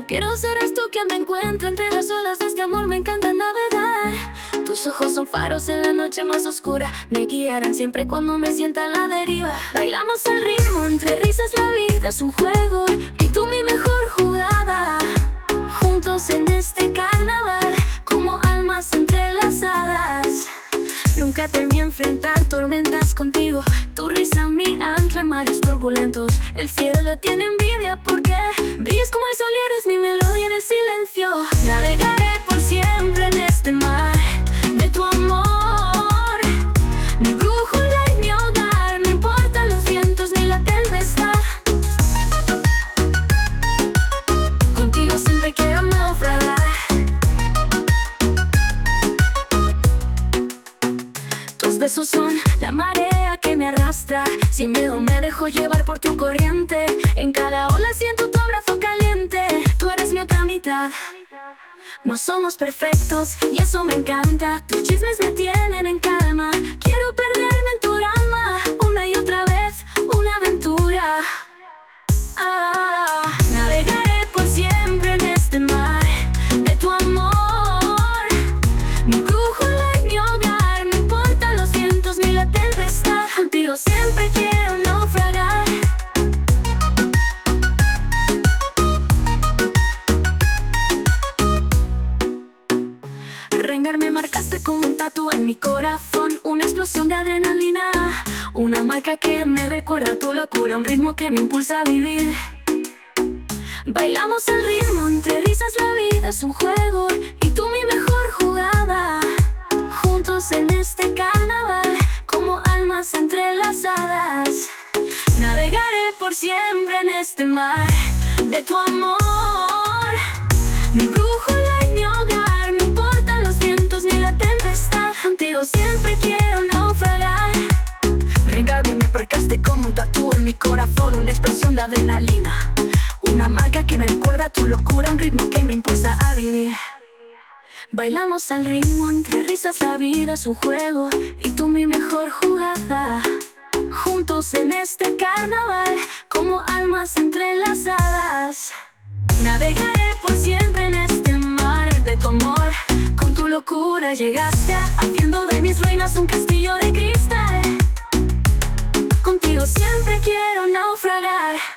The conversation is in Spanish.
Quiero ser tú quien me encuentre entre las olas de este amor, me encanta navegar. Tus ojos son faros en la noche más oscura, me guiarán siempre cuando me sienta a la deriva. Bailamos al ritmo, entre risas la vida es un juego y tú mi mejor jugada. Juntos en este carnaval, como almas entrelazadas. Nunca temí enfrentar tormentas contigo, tu risa mi ancla en mares turbulentos. El cielo tiene envidia porque brillas como el sol y eres mi melodía en el silencio. Navegaré por siempre en este mar de tu amor, mi brújula y mi hogar, no importan los vientos ni la tempestad. Contigo siempre quiero naufragar. Tus besos son la marea que me arrastra, sin miedo me dejo llevar por tu corriente. En cada ola siento tu abrazo caliente, tú eres mi otra mitad. No somos perfectos y eso me encanta, tus chismes me tienen en calma. Quiero perderme en tu drama, una y otra vez, una aventura. Navegaré por siempre en este mar de tu amor, mi brújula y mi hogar, no importan los vientos ni la tempestad. Contigo siempre quiero naufragar. Rengar me marcaste como un tatu en mi corazón, una explosión de adrenalina, una marca que me recuerda tu locura, un ritmo que me impulsa a vivir. Bailamos al ritmo, entre risas la vida es un juego y tú mi mejor jugada. Juntos en este carnaval, como almas entrelazadas. Navegaré por siempre en este mar de tu amor, mi brújula y mi hogar, no importan los vientos ni la tempestad. Contigo siempre quiero naufragar. Rengarme me marcaste como un tatu en mi corazón, una explosión de adrenalina, una marca que me recuerda tu locura, un ritmo que me impulsa a vivir. Bailamos al ritmo, entre risas la vida es un juego y tú mi mejor jugada. Juntos en este carnaval, como almas entrelazadas. Navegaré por siempre en este mar de tu amor, con tu locura llegaste haciendo de mis ruinas un castillo de cristal. Contigo siempre quiero naufragar.